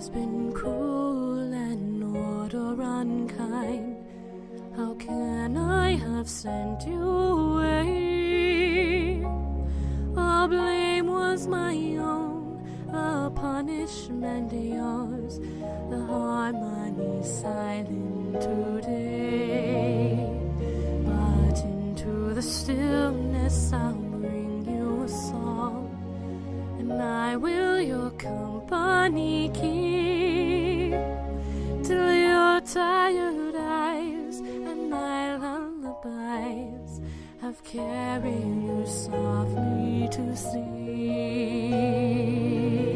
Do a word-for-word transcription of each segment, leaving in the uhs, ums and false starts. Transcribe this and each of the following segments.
been cruel and order unkind. How can I have sent you away? The blame was my own, the punishment yours, the harmony silent today. But into the stillness I'll bring you a song, and I will your company keep, till your tired eyes and my lullabies have carried you softly to sleep.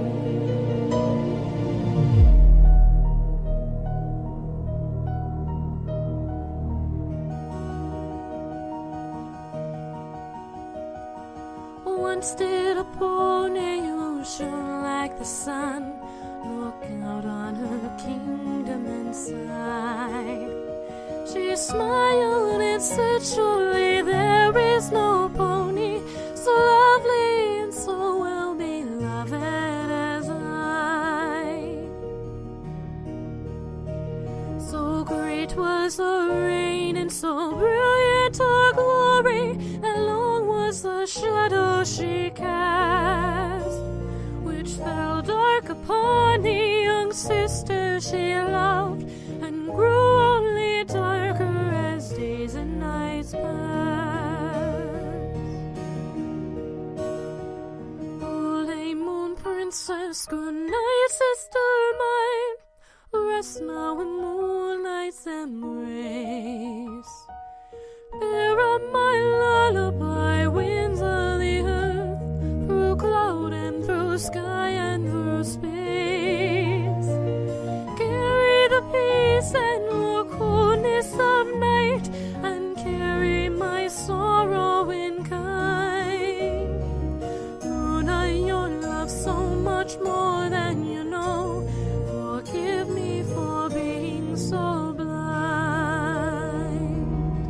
Once did a poor shone like the sun look out on her kingdom and sigh. She smiled and said, surely there is no pony so lovely and so well beloved as I. So great was the rain and so brilliant her glory, and long was the shadow she cast, which fell dark upon the young sister she loved, and grew only darker as days and nights passed. Holy moon princess, good night, sister mine, rest now in moonlight's embrace. Bear up my lullaby, winds of the earth, through cloud and through sky and through space. Carry the peace and the coolness of night, and carry my sorrow in kind. Luna, your love so much more than you know. Forgive me for being so blind.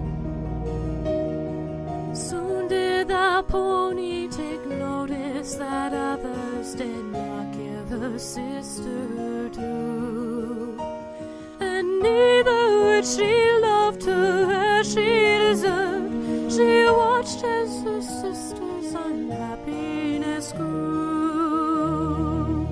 Soon did the pony take notice that others did not give her sister due, and neither would she love her as she deserved. She watched as her sister's unhappiness grew.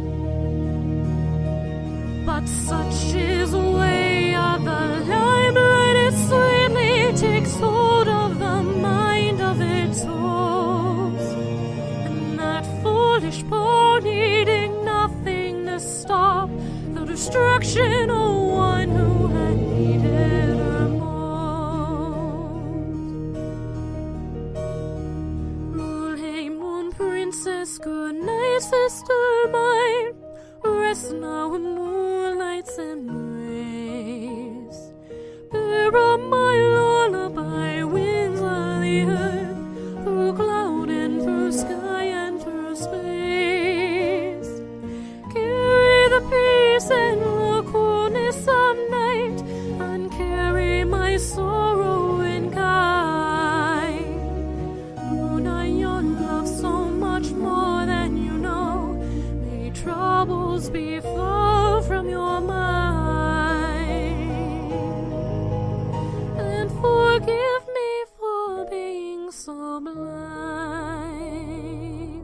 But such is the way of the limelight, it sweetly takes hold of the mind of its host, and that foolish pony did nothing to stop the destruction of one who had needed her most. Moon, hey, moon princess, good night, sister mine, rest now in moonlight's embrace. Bear up my lullaby, winds of the earth, through cloud and through sky and through space. Carry the peace and the coolness of night, and carry my sorrow in kind. Luna, your love so much more than you know. May troubles be far from your mind, and forgive me for being so blind.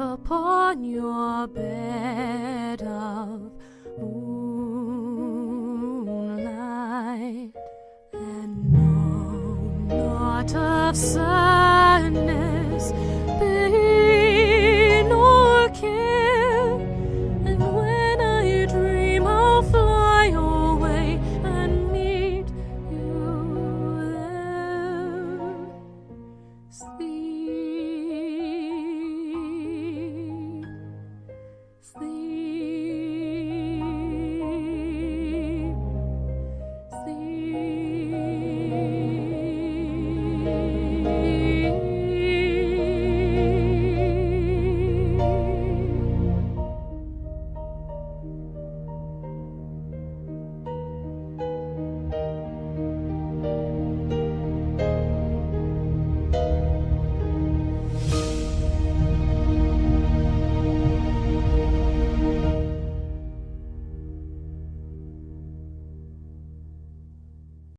upon your bed of moonlight, and know not of sadness